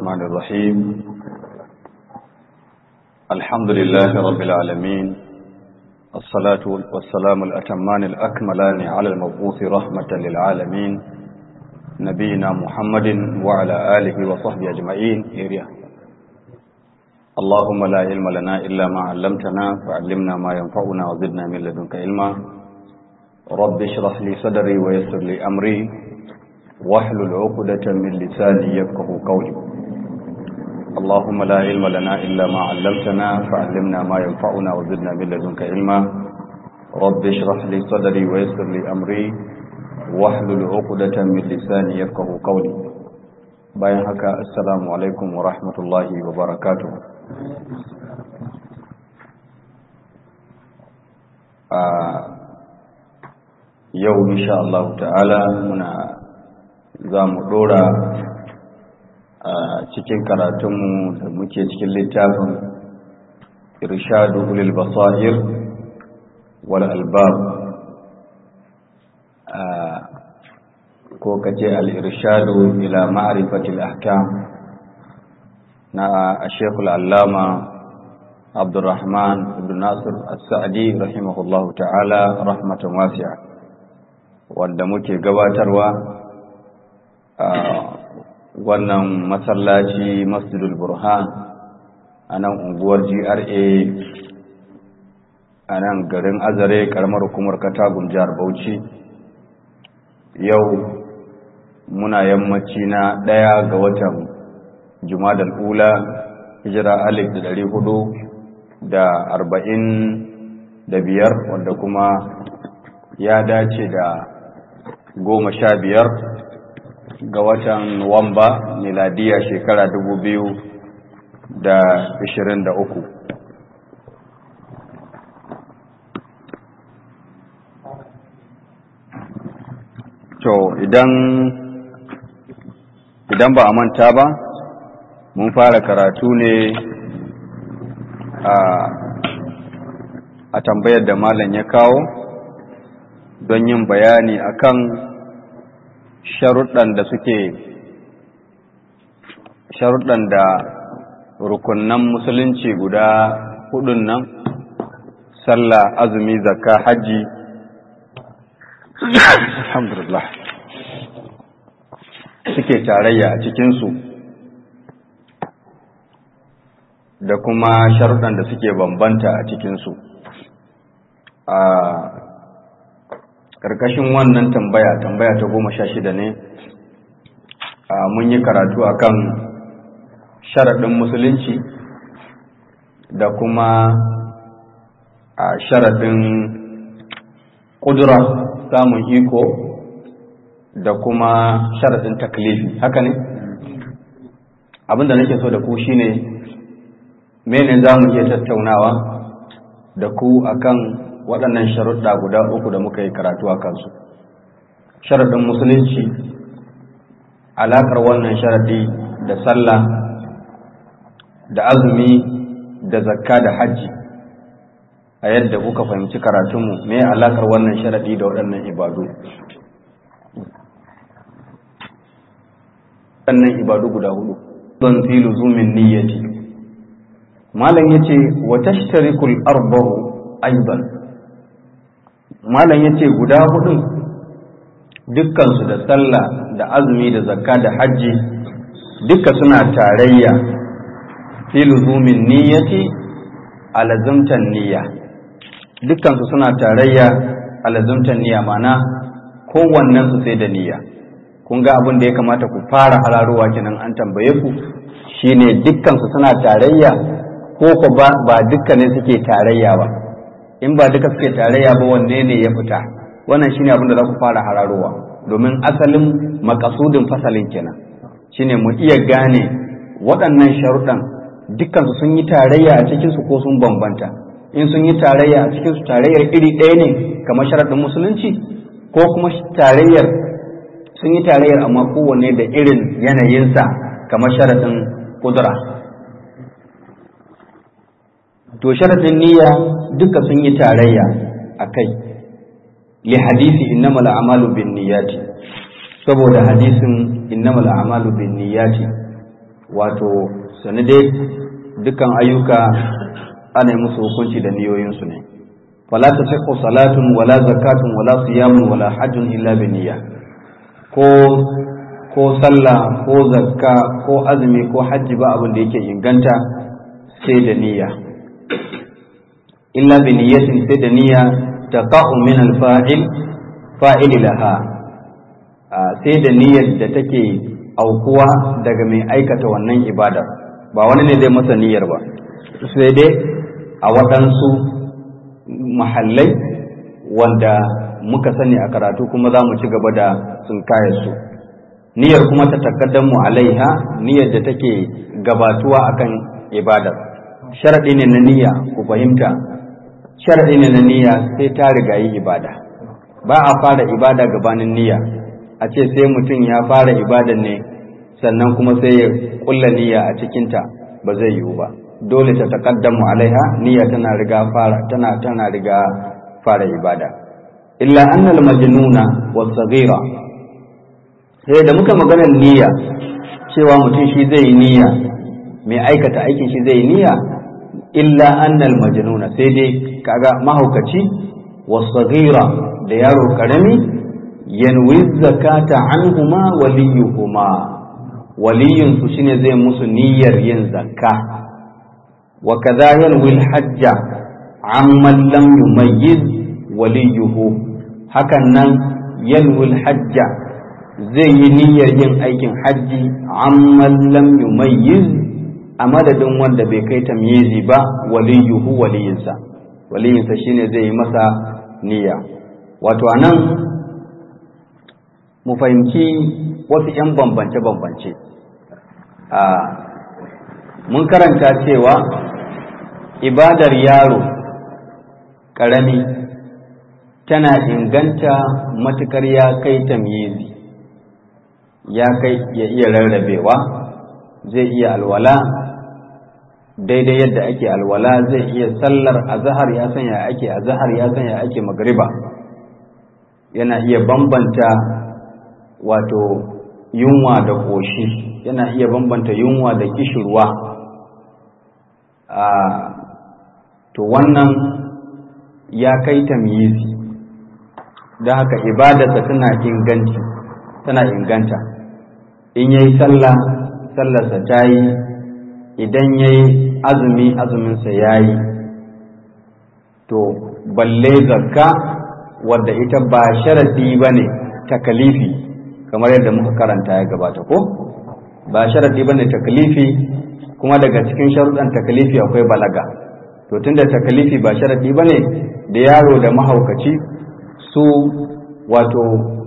الرحمن الرحيم الحمد لله رب العالمين الصلاة والسلام الأتمان الأكملان على المبعوث رحمة للعالمين نبينا محمد وعلى آله وصحبه أجمعين. اللهم لا علم لنا إلا ما علمتنا فعلمنا ما ينفعنا وزدنا من لدنك علما. رب اشرح لي صدري ويسر لي أمري واحلل عقدة من لساني يفقهوا قولي. اللهم لا علم لنا إلا ما علمتنا فعلمنا ما ينفعنا وزدنا من لدنك علما. رب اشرح لي صدري ويسر لي أمري واحلل عقدة من لساني يفقهوا قولي. bayan haka assalamu alaikum wa rahmatullahi wa barakatuh. Yau insha Allah ta'ala za mu dora cikin karatunmu da muke cikin littafin irshadu ulil basair wal albab ko kace al-irshadu ila ma'rifatil ahkam na Sheikh al-Allama Abdurrahman ibn Nasir as-Sa'di rahimahullahu ta'ala rahmatan wasi'a, wanda muke gabatarwa a wannan masallaci Masjidul Burhan a nan unguwar GRA a nan garin Azare karamar hukumar Katagun jihar Bauchi. Yau muna yammaci na 1 ga watan Jumadal Ula hijira 1445 wanda kuma ya dace da 15 ga watan Nuwamba miladiya shekara 2023. To idan ba a manta ba, mun fara karatu ne a tambayar da malam ya kawo don yin bayani akan sharuɗan da rukunnan musulunci guda 4 nan, sallah, azumi, zakka, hajji, alhamdulillah, suke tarayya a cikinsu, da kuma sharuɗan da suke bambanta a cikinsu. A ƙarƙashin wannan tambaya ta 16 ne, mun yi karatu akan sharaɗin musulunci da kuma sharaɗin ƙudura, samun iko, da kuma sharaɗin taklifi. Haka ne? Abinda nake so da ku shine mene za mu iya tattaunawa da ku akan waɗannan sharuɗa guda 3 da muka yi karatu a kansu. Sharaɗin musulunci, alaƙar wannan sharaɗi da sallah, da azumi, da zakka, da hajji. A yadda kuka fahimci karatunmu, me alaƙar wannan sharaɗi da waɗannan ibadu? Waɗannan ibadu guda 4 don fi luzumin niyyati. Malam yace wa tashtarikul arba'u aidan. Malam yace guda 4 dukkan su da sallah, da azumi, da zakka, da hajji duka suna tarayya fi luzumin niyyati, alazumtan niyya. Dukkan su suna tarayya alazumtan niyya, mana kowannen su sai da niyya. Kun ga abin da ya kamata ku fara hararowa kenan an tambaye ku shine dukkan su suna tarayya ko ba dukkan ne suke tarayya ba. In ba duka suke tarayya ba, wanne ne ya fita? Wannan shine abin da za ku fara hararowa, domin asalin makasudin fasalin kenan shine mu iya gane waɗannan sharuɗan dukkan su sun yi tarayya a cikin su ko sun bambanta. In sun yi tarayya a cikin su, tarayyar iri ɗaya ne kamar sharaɗin musulunci, ko kuma tarayyar sun yi tarayyar amma kowanne da irin yanayinsa kamar sharaɗin kudura. To sharaɗin niyya duka sun yi tarayya a kai, li hadisi innamal a'malu bin niyyati, saboda hadisin innamal a'malu bin niyyati wato sani dai dukkan ayyuka ana yi musu hukunci da niyoyinsu ne. fala tasihhu salatun wala zakatun wala siyamun wala hajjun illa bi niyya. ko sallah ko zakka ko azumi ko hajji ba abin da yake inganta sai da niyya, illa bi niyyatin, sai da niyya taqa'u min al-fa'il laha, sai da niyyar da take aukuwa daga mai aikata wannan ibadar, ba wani ne dai masa niyyar ba, sai dai a waɗansu mahallai wanda muka sani a karatu kuma za mu ci gaba da su. Niyyar kuma ta takaddamu alaiha, niyyar da take gabatuwa akan ibadar. Sharaɗi ne na niyya, ku fahimta, sharaɗi ne na niyya sai ta riga yi ibada. Ba a fara ibada gabanin niyya, a ce sai mutum ya fara ibadan ne sannan kuma sai ya kulla niyya a cikinta, ba zai yiwu ba. Dole ta takaddamu alaiha, niyya tana riga fara ibada. Illa annal majnuna was-saghira, sai da muka maganar niyya cewa mutum shi zai yi niyya, mai aikata aikin shi zai yi niyya, illa annal majnuna, sai dai kaga mahaukaci was-saghira da yaro karami yanwi zakata anhuma waliyuhuma, waliyun su shine zai musu niyyar yin zakka. wa kadha yanwi al-hajja amman lam yumayyiz waliyuhu, hakan nan yanwi al-hajja zai yi niyyar yin aikin hajji amman lam yumayyiz, a madadin wanda bai kai tamyizi ba, waliyuhu waliyinsa shine zai yi masa niyya. Wato anan mu fahimci wasu 'yan bambance-bambance. Mun karanta cewa ibadar yaro ƙarami tana inganta matukar ya kai tamyizi, ya kai ya iya rarrabewa, zai iya alwala daidai yadda ake alwala, zai iya sallar azhar ya san ya ake azhar, ya san ya ake magriba, yana iya bambanta wato yunwa da ƙoshi, yana iya bambanta yunwa da kishirwa. To wannan ya kai tamyizi, don haka ibadarsa tana inganta. In yayi sallah, sallarsa ta yi, idan yayi azumi, azuminsa ya yi. To balle zakka wadda ita ba sharadi ba ne takalifi, kamar yadda muka karanta ya gabata ko? Ba sharadi ba ne takalifi, kuma daga cikin sharuɗan takalifi akwai balaga. To tunda takalifi ba sharadi ba ne, da yaro da mahaukaci su wato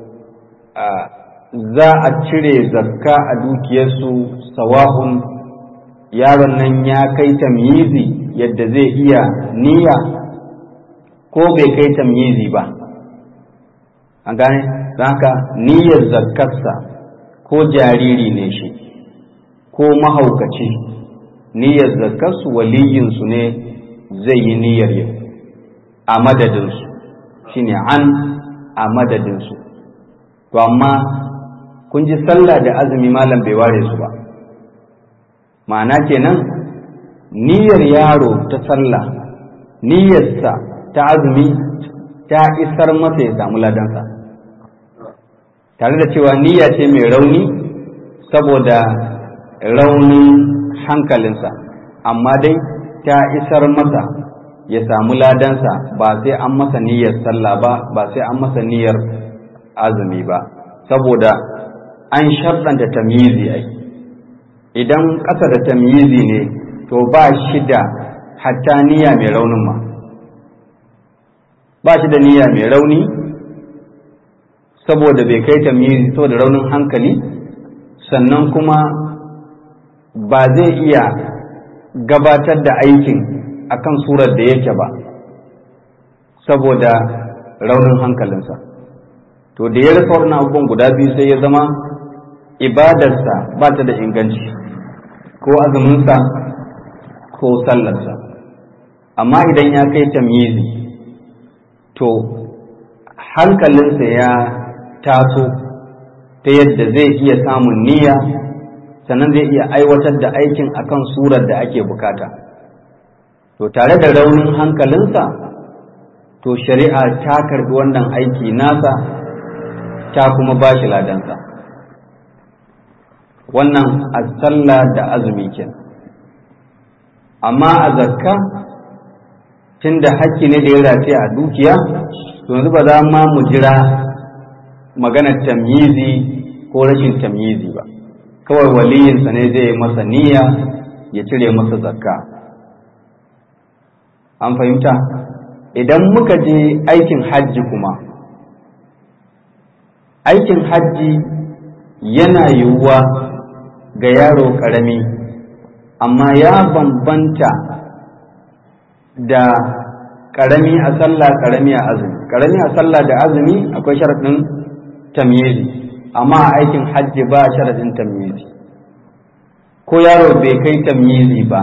za a cire zakka a dukiyarsu, sawa'un yaron nan ya kai tamyizi yadda zai iya niyya ko bai kai tamyizi ba. An gane? Don haka niyyar zakkarsa, ko jariri ne shi ko mahaukaci, niyyar zakkarsu waliyinsu ne zai yi niyyar yau a madadinsu, shine a madadinsu. To amma kun ji sallah da azumi malam bai ware su ba, ma'ana kenan niyyar yaro ta sallah, niyyarsa ta azumi ta isar masa ya samu ladansa, tare da cewa niyya ce mai rauni saboda raunin hankalinsa, amma dai ta isar masa ya samu ladansa, ba sai an masa niyyar sallah ba sai an masa niyyar azumi ba, saboda an sharɗanta tamyizi ai. Idan ƙasa da tamyizi ne to ba shi da hatta niyya mai raunin ma, ba shi da niyya mai rauni saboda bai kai tamyizi, saboda raunin hankali, sannan kuma ba zai iya gabatar da aikin akan surar da yake ba saboda raunin hankalinsa. To da ya rasa waɗannan abubuwan guda biyu sai ya zama ibadarsa ba ta da inganci, ko azuminsa ko sallarsa. Amma idan ya kai tamyizi, to hankalinsa ya taso ta yadda zai iya samun niyya sannan zai iya aiwatar da aikin akan surar da ake bukata. To tare da raunin hankalinsa, to shari'a ta karbi wannan aiki nasa ta kuma ba shi ladansa. Wannan a sallah da azumi kenan. Amma a zakka, tunda hakki ne da ya rataya a dukiya, to yanzu ba za ma mu jira maganar tamyizi ko rashin tamyizi ba, kawai waliyinsa ne zai masa niyya ya cire masa zakka. An fahimta? Idan muka je aikin hajji kuma, aikin hajji yana yiwuwa ga yaro ƙarami, amma ya bambanta da ƙarami a sallah, ƙarami a azumi. Ƙarami a sallah da azumi akwai sharaɗin tamyizi, amma a aikin hajji ba sharaɗin tamyizi. Ko yaro bai kai tamyizi ba,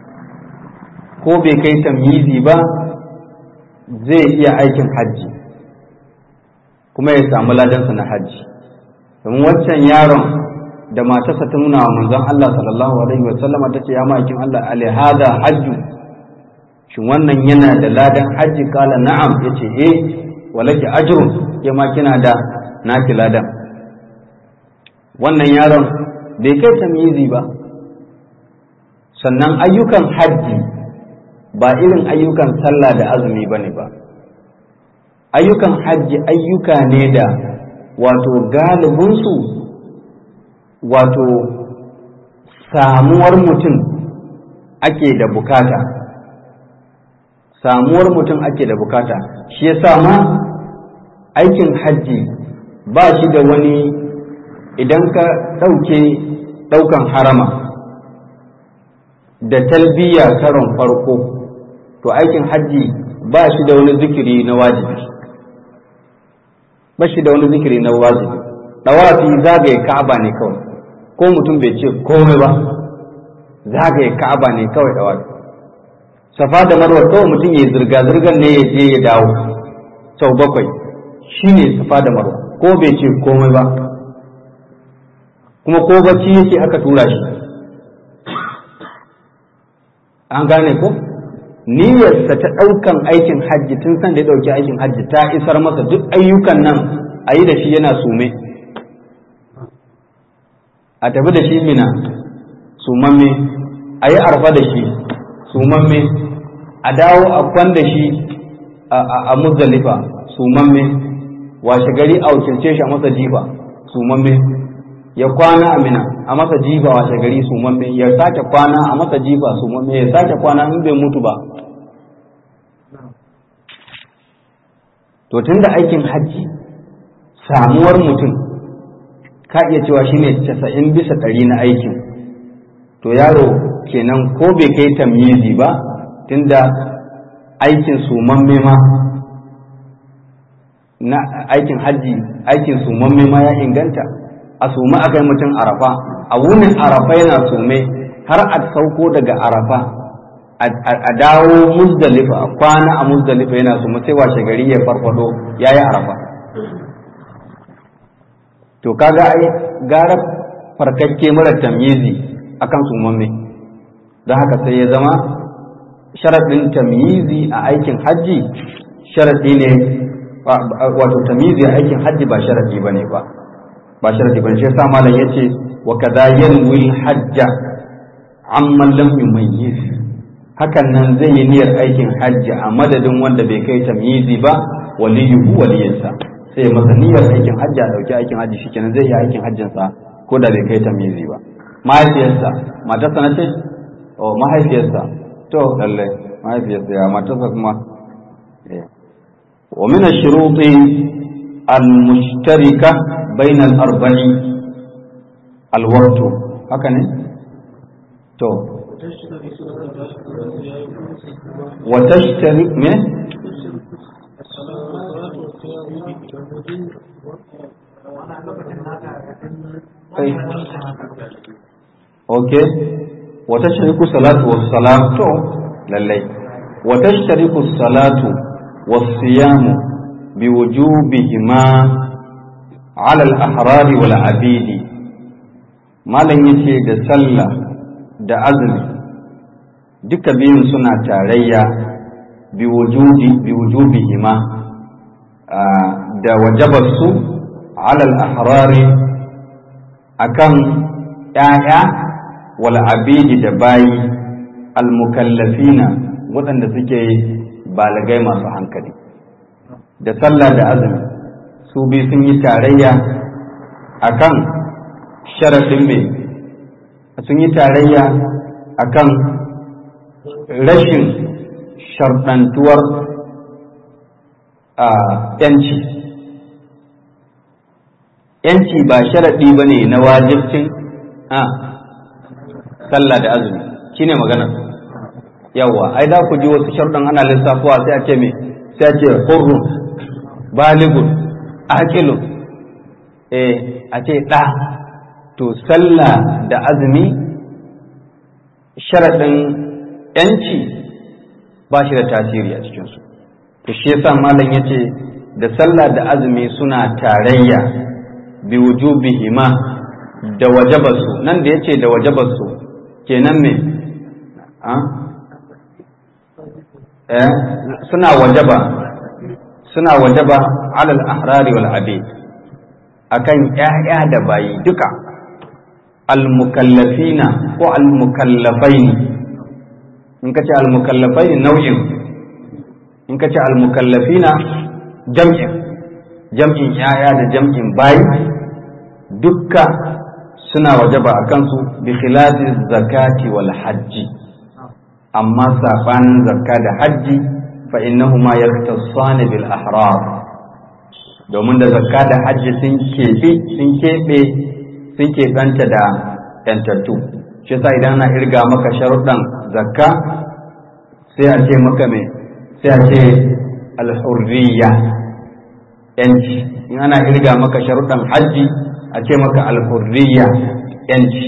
zai iya aikin hajji kuma ya samu ladansa na hajji. Domin waccan yaron da matarsa ta nuna wa manzon Allah sallallahu alaihi wasallama ta ce, ya ma'aikin Allah, alihada hajju, shin wannan yana da ladan hajji? Kala na'am, yace walaki ajrun, ke ma kina da naki ladan. Wannan yaron bai kai tamyizi ba. Sannan ayyukan hajji ba irin ayyukan sallah da azumi bane ba. Ayyukan hajji ayyuka ne da wato galibinsu wato samuwar mutum ake da bukata. Samuwar mutum ake da bukata. Shi yasa ma aikin hajji ba shi da wani, idan ka ɗaukan harama da talbiya karon farko, to aikin hajji ba shi da wani zikiri na wajibi. Ba shi da wani zikiri na wajibi. Dawafi zagaye Ka'aba ne kawai, ko mutum bai ce komai ba, zagaye Ka'aba ne kawai dawafi. Safa da Marwa kawai mutum ya zirga-zirgar ne ya je ya dawo sau 7, shi ne Safa da Marwa, ko bai ce komai ba, kuma ko bacci yake aka tura shi. An gane ko? Niyyarsa ta ɗaukan aikin hajji tun san da ya ɗauki aikin hajji ta isar masa duk ayyukan nan a yi da shi yana sume, a tafi da shi Mina sumamme, a yi arfa da shi sumamme, a dawo a kwan da shi a Muzdalifa sumamme, washe gari a wakilce shi a masa jifa sumamme, ya kwana a Mina a masa jifa washe gari sumamme, ya sake kwana a masa jifa sumamme, ya sake kwana in bai mutu ba. To tunda aikin hajji samuwar mutum ka iya cewa shine 90% na aikin, to yaro kenan ko bai kai tamyizi ba, tunda aikin sumamme ma na aikin hajji, aikin sumamme ma ya inganta. A sume aka yi mutum Arafa, a wunin Arafa yana sume har a sauko daga Arafa a dawo Muzdalifa, a kwana a Muzdalifa yana sume, sai washe gari ya farfado ya yi Arafa. To kaga ai gara farkakke mara tamyizi akan sumamme. Don haka sai ya zama sharaɗin tamyizi a aikin hajji sharaɗi ne, wato tamyizi a aikin hajji ba sharaɗi bane ba sharadi ban shi yasa malam yace wa kadha yanwi hajja amman lam yumayyiz. Hakan nan zai yi niyyar aikin hajji a madadin wanda bai kai tamyizi ba, waliyuhu waliyinsa sai masa niyyar aikin hajji a dauki aikin hajji, shikenan zai yi aikin hajjin sa ko da bai kai tamyizi ba. Mahaifiyarsa, matarsa na ce, mahaifiyarsa, to lalle mahaifiyarsa ya matarsa kuma. Wa min ash-shuruti al-mushtarika بين الأربع الوقت هكذا تو وتشترك من اوكي وتشترك الصلاة والصلاة تو للي وتشترك الصلاة والصيام بوجوبهما على الأحرار والعبيد malam yace da sallah da azumi duka biyun suna tarayya bi wujubihima da wajabarsu alal ahrari akan ƴaƴa wal abidi da bayi al mukallafina waɗanda suke balagai masu hankali. Da sallah da azumi su bi sun yi tarayya akan sharadin me sun yi tarayya akan rashin sharɗantuwar yanci ba sharaɗi ba ne na wajibcin sallah da azumi shine magana. Yawwa ai da ku ji wasu sharɗan ana lissafuwa sai a ce me sai a ce hurrun baligun aqilun a ce ɗa. To sallah da azumi sharaɗin yanci ba shi da tasiri a cikinsu. To shi yasa malam yace da sallah da azumi suna tarayya bi wujubihima da wajabarsu. Nan da yace da wajabarsu kenan me suna wajaba alal ahrari wal abid akan ƴaƴa da bayi duka, al mukallafina ko al mukallafaini. In ka ce al mukallafaini nau'in, in ka ce al mukallafina jam'in ƴaƴa da jam'in bayi dukka suna wajaba a kansu bi khilafi zakati wal hajji, amma sabanin zakka da hajji fa innahuma yaktasani bil ahrar, domin da zakka da hajji sun keɓanta da yantattu. Shi yasa idan ana irga maka sharuɗan zakka sai a ce maka me sai a ce al-hurriya yanci. In ana irga maka sharuɗan hajji a ce maka al-hurriya yanci.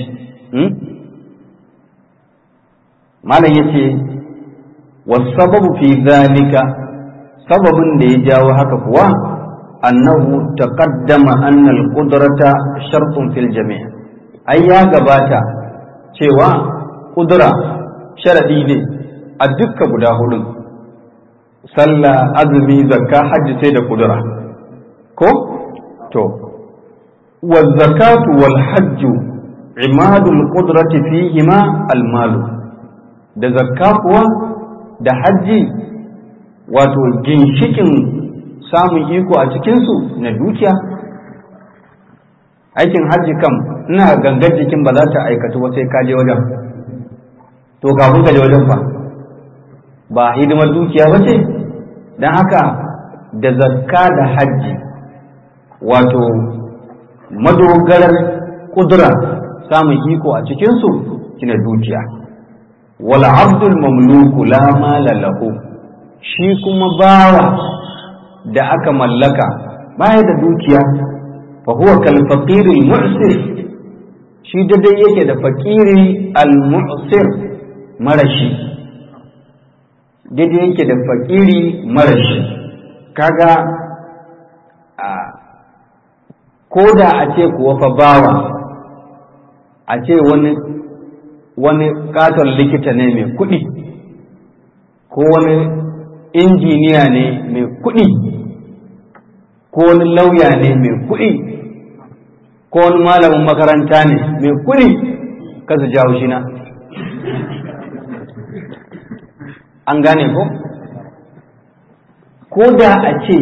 malam yace wasababu fi zalika, sababin da ya jawo haka kuwa annahu taqaddama anna al-qudrata shartun fil jami'. Ai ya gabata cewa kudura sharadi ne a dukkan guda hudu, sallah, azumi, zakka, hajji sai da kudura ko to wa zakatu wal hajju imadul qudrati fihima al malu. Da zakka kuwa da hajji wato ginshikin samun iko a cikinsu na dukiya. Aikin hajji kam ina gangar jikin ba za ta aikatu ba sai ka je wajen, to kafin ka je wajen fa ba hidimar dukiya ba ce. don haka da zakka da hajji wato madogarar kudura samun iko a cikinsu shine dukiya. wal abdul mamluku la mala lahu, shi kuma bawa da aka mallaka baya da dukiya, fa huwa kal faqir al mu'sir, shi dai yake da fakiri al mu'sir marashi, daidai yake da fakiri marashi. Kaga ko da a ce kuwa fa bawa a ce wani katon likita ne mai kuɗi, ko wani injiniya ne mai kuɗi, ko wani lauya ne mai kuɗi, ko wani malamin makaranta ne mai kuɗi, kasu jawo shi na. An gane ko da a ce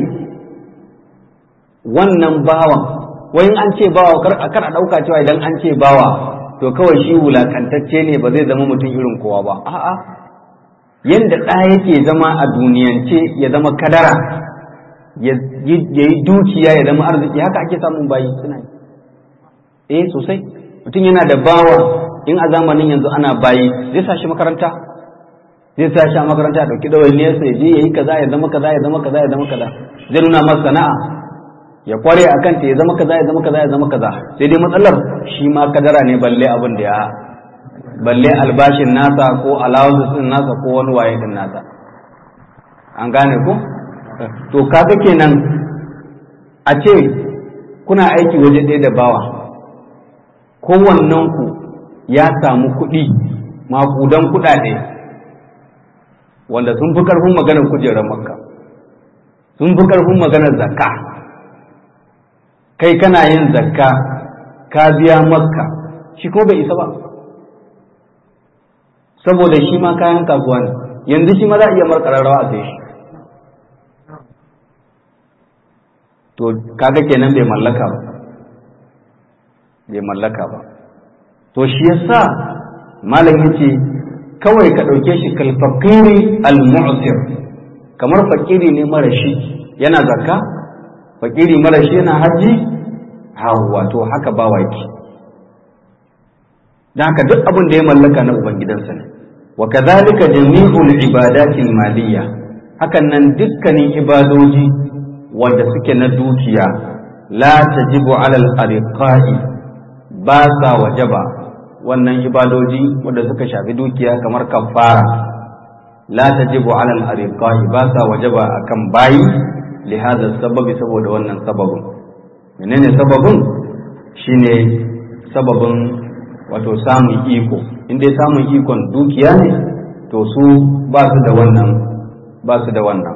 wannan bawan, wai an ce bawa kar a ɗauka cewa idan an ce bawa to kawai shi wulakantacce ne ba zai zama mutum irin kowa ba. A'a, yanda ɗa yake zama a duniyance ya zama kadara, ya yi dukiya ya zama arziki, haka ake samun bayi suna yi. Sosai, mutum yana da bawa, in a zamanin yanzu ana bayi zai sa shi makaranta, zai sa shi a makaranta ya ɗauki ɗawainiyarsa ya je ya yi kaza ya zama kaza ya zama kaza ya zama kaza, zai nuna masa sana'a ya kware a kanta ya zama kaza ya zama kaza ya zama kaza. Sai dai matsalar shi ma kadara ne, balle abin da ya balle albashin nasa ko allowances din nasa ko wani waye din nasa. An gane ko? To kaga kenan a ce kuna aiki waje ɗaya da bawa, kowannenku ya samu kuɗi maƙudan kuɗaɗe wanda sun fi ƙarfin maganar kujerar makka, sun fi ƙarfin maganar zakka. Kai kana yin zakka ka biya makka, shi ko bai isa ba, saboda shi ma kayan kasuwa ne, yanzu shi ma za a iya marƙararrawa a sai shi. To kaga kenan bai mallaka ba, bai mallaka ba. To shi yasa malam yace kawai ka ɗauke shi kal faqiri al mu'sir, kamar fakiri ne mara shi yana zakka, fakiri mara shi yana haji, hawa to haka ba waki. Dan haka duk abin da ya mallaka na ubangidansa ne. Wa kadhalika jami'ul ibadati al maliyya, hakan nan dukkanin ibadoji wanda suke na dukiya, la tajibu ala al ariqai, ba sa wajaba wannan ibadoji wanda suka shafi dukiya kamar kafara, la tajibu ala al ariqai, ba sa wajaba akan bayi li hada sababi, saboda wannan sababin. Menene sababin? Shine sababin wato samun iko. In dai samun ikon dukiya ne to su ba su da wannan, ba su da wannan.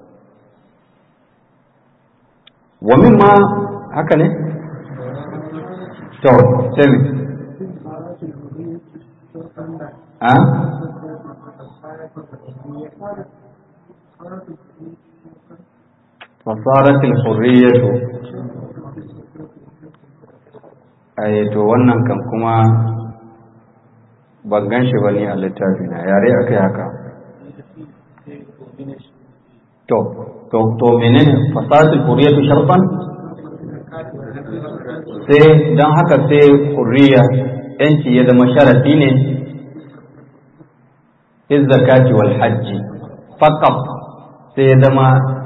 Wa mimma haka ne? To, sai a fasarat al-hurriyatu, to wannan kan kuma ban gan shi ba ne a littafi na, yare aka yi haka. To menene fasarat al-hurriyatu sharfan? Sai don haka sai hurriya yanci ya zama sharadi ne iz zakati wal hajji faqat, sai ya zama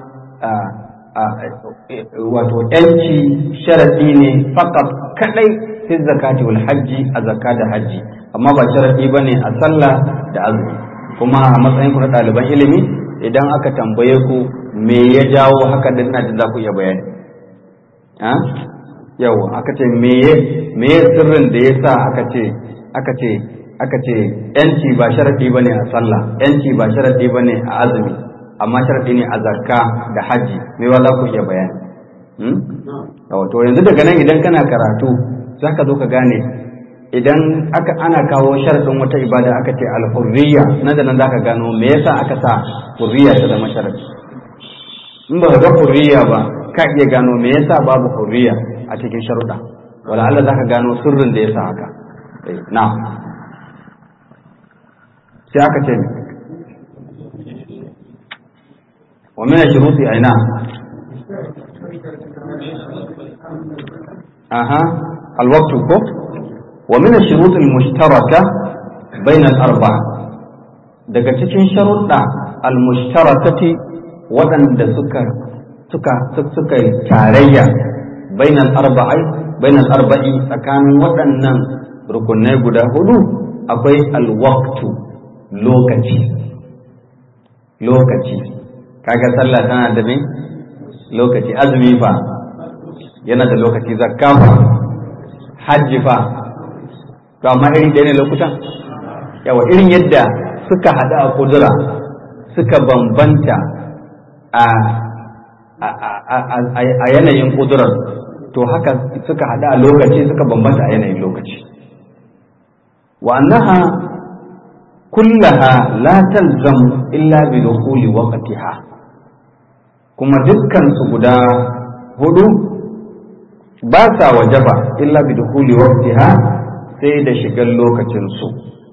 wato yanci sharadi ne faqat kadai iz zakati wal hajji, a zakka da hajji, amma ba sharadi bane a sallah da azumi. Kuma a matsayin ku na ɗaliban ilimi, idan aka tambaye ku me ya jawo haka, da ina jin za ku iya bayani. Yau aka ce meye sirrin da yasa aka ce yanci ba sharadi bane a sallah, yanci ba sharadi bane a azumi, amma sharadi ne a zakka da haji, me wa za ku iya bayani? To yanzu daga nan idan kana karatu zaka zo ka gane, idan ana kawo sharadin wata ibada aka ce al-hurriya, nan da nan zaka gano me yasa aka sa hurriya ta zama sharadi. In ba ga hurriya ba ka iya gano me yasa babu hurriya a cikin sharuɗa, wala Allah zaka gano sirrin da yasa haka. Na sai aka ce wa min shuruti aina alwaqtu ko wa min shuruti almushtaraka bayna al-arba'a, daga cikin sharuɗa almushtarakati waɗanda suka tarayya bainal arba'i tsakanin waɗannan rukunai guda hudu, akwai alwaqtu, lokaci. Kaga sallah tana da me lokaci, azumi fa yana da lokaci, zakka fa, hajji fa. To amma irin da ne lokutan, yawa irin yadda suka hada a kudura, suka bambanta a yanayin kudurar, to haka suka hada a lokaci suka bambanta a yanayin lokaci. Wa annaha kullaha la talzamu illa bi dukhuli waqtiha, kuma dukkan su guda hudu ba sa wajaba illa bi dukhuli waqtiha, sai da shigar lokacin su.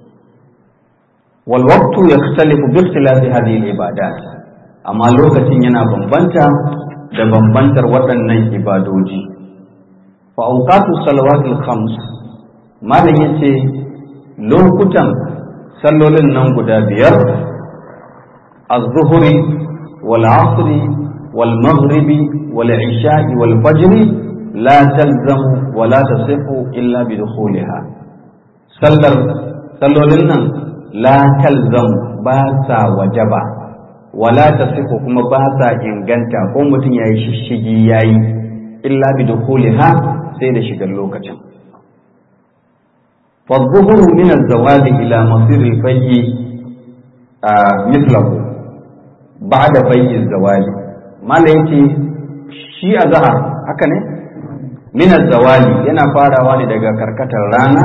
Wal waqtu yakhtalifu bi ikhtilafi hadhihi al ibadat, amma lokacin yana bambanta da bambantar waɗannan ibadoji. Fa awqatu salawatil khams, malam yace lokutan sallolin nan guda biyar, az-zuhri wal asri wal maghribi wal isha'i wal fajri, la talzamu wa la tasihu illa bi dukhuliha. Sallolin nan la talzamu, ba sa wajaba, wala tasihu kuma ba sa inganta, ko mutum yayi shishigi yayi, illa bi dukhuliha, sai da shigar lokacin. فالظهر من الزوال إلى مصير الفيء مثله بعد فيء الزوال ما ليتي شيء ظهر هكذا من الزوال yana farawa ne daga karkatar rana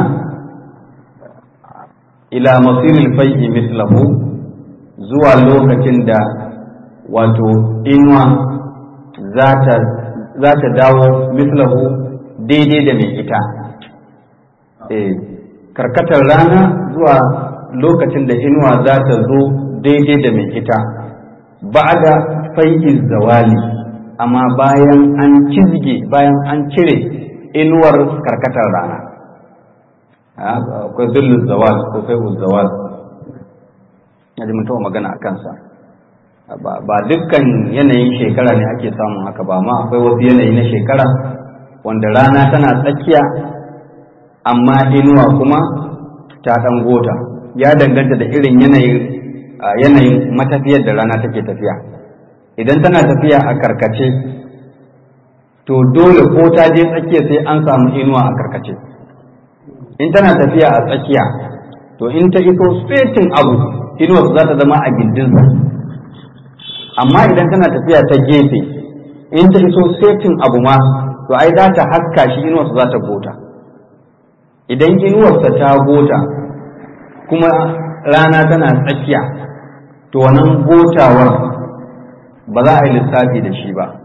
ila masiril fai'i mislahu zuwa lokacin da wato inuwa za ta dawo mislahu daidai da mai ita karkatar rana zuwa lokacin da inuwa za ta zo daidai da mai ita ba da fai'iz zawali amma bayan an cire inuwar karkatar rana akwai zillul zawal ko fai'uz zawal yaji mun taɓa magana a kansa ba dukkan yanayin shekara ne ake samun haka ba ma akwai wasu yanayi na shekara wanda rana tana tsakiya amma inuwa kuma ta ɗan gota ya danganta da irin yanayin matafiyar da rana take tafiya idan tana tafiya a karkace to dole ko ta je tsakiya sai an samu inuwa a karkace in tana tafiya a tsakiya to in ta iso fetin abu inuwa za ta zama a gindinsa amma idan tana tafiya ta gefe in ta iso setin abu ma to ai za ta haska shi inuwarsa za ta gota idan inuwarsa ta gota kuma rana tana tsakiya to wannan gotawar ba za a yi lissafi da shi ba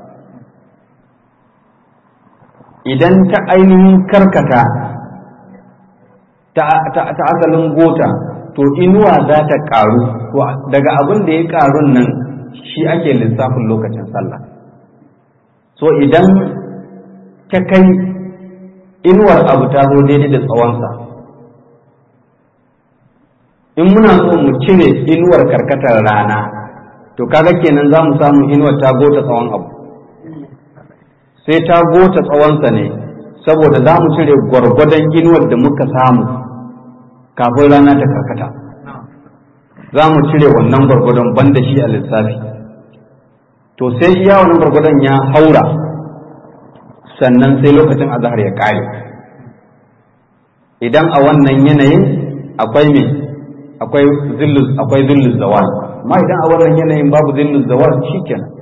idan ta ainihin karkata ta asalin gota to inuwa za ta karu to daga abin da ya karun nan shi ake lissafin lokacin sallah so idan ta kai inuwar abu ta zo daidai da tsawonsa in muna so mu cire inuwar karkatar rana to kaga kenan za mu samu inuwar ta gota tsawon abu sai ta gota tsawonsa ne saboda za mu cire gwargwadon inuwar da muka samu kafin rana ta karkata za mu cire wannan gwargwadon banda shi a lissafi to sai iya wannan gwargwadon ya haura sannan sai lokacin azhar ya kare idan a wannan yanayin akwai me akwai zillus zawal amma idan a wannan yanayin babu zillus zawal shikenan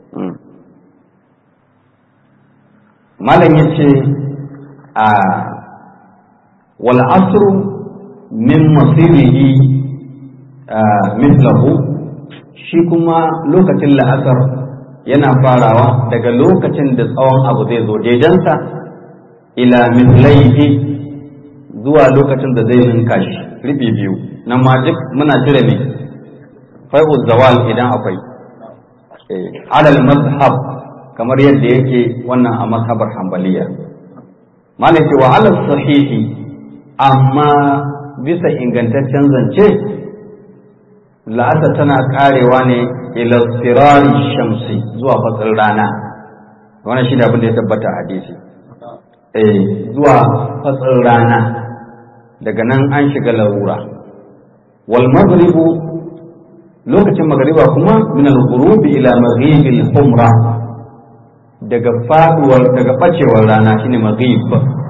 malam yace a wal asr min masirihi mislahu shi kuma lokacin la'asar yana farawa daga lokacin da tsawon abu zai zo daidansa ila mislaihi zuwa lokacin da zai ninka shi ribi biyu nan ma duk muna cire ne fai'uz zawal idan akwai alal mazhab kamar yadda yake wannan a mazhabar hanbaliya malai ce wa alal sahihi amma bisa ingantaccen zance la'asar tana karewa ne ila sirari shamsi zuwa fatsin rana wannan shi ne abin da ya tabbata a hadisi zuwa fatsin rana daga nan an shiga larura wal maghribu lokacin magriba kuma min al ghurubi ila maghibil humra daga faduwar daga bacewar rana shine maghrib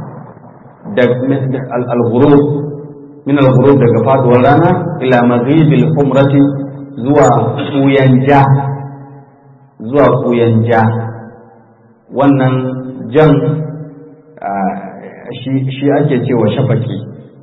al ghurub min al ghurub daga faduwar rana ila maghibil humrati zuwa kuyanja wannan jan shi ake cewa shafaki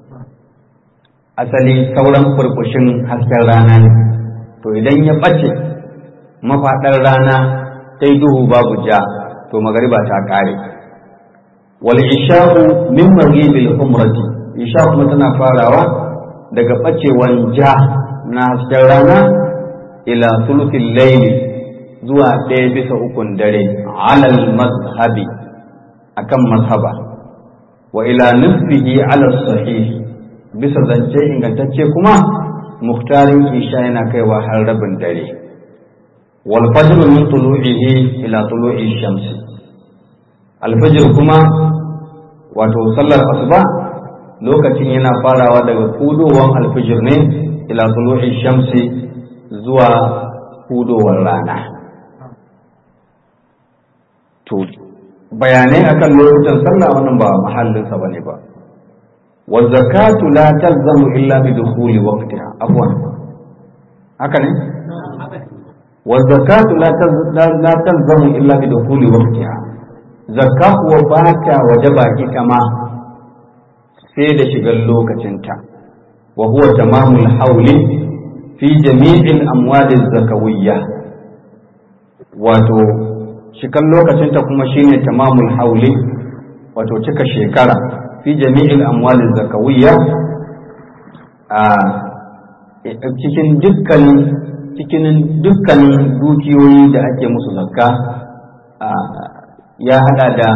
asali sauran kurkushin hasken rana ne to idan ya ɓace mafaɗar rana ta yi duhu babu ja to magariba ta ƙare wal isha'u min maghibil umrati isha kuma tana farawa daga ɓacewan ja na hasken rana ila sulutul layli zuwa 1/3 dare alal mazhabi akan mazhaba wa ila nisfihi ala sahih bisa zance ingantacce kuma muhtarin isha yana kaiwa har rabin dare wal fajr min tulu'ihi ila tulu'i shamsi al fajr kuma wato sallar asuba lokacin yana farawa daga hudowan al fajr ne ila tulu'i shamsi zuwa hudowar rana to bayanai akan lokutan sallah wannan ba mahallinsa bane ba wa zakatu la talzamu illa bi dukhuli waqtiha afwan haka ne wa zakatu la talzamu illa bi dukhuli waqtiha zakka kuwa ba ta wajaba ita ma sai da shigar lokacinta wa huwa tamamul hawli fi jami'il amwaliz zakawiyya wato shigar lokacinta kuma shine tamamul hawli wato cika shekara fi jami'il amwaliz zakawiyya a cikin dukkanin dukiyoyi da ake musu zakka ya hada da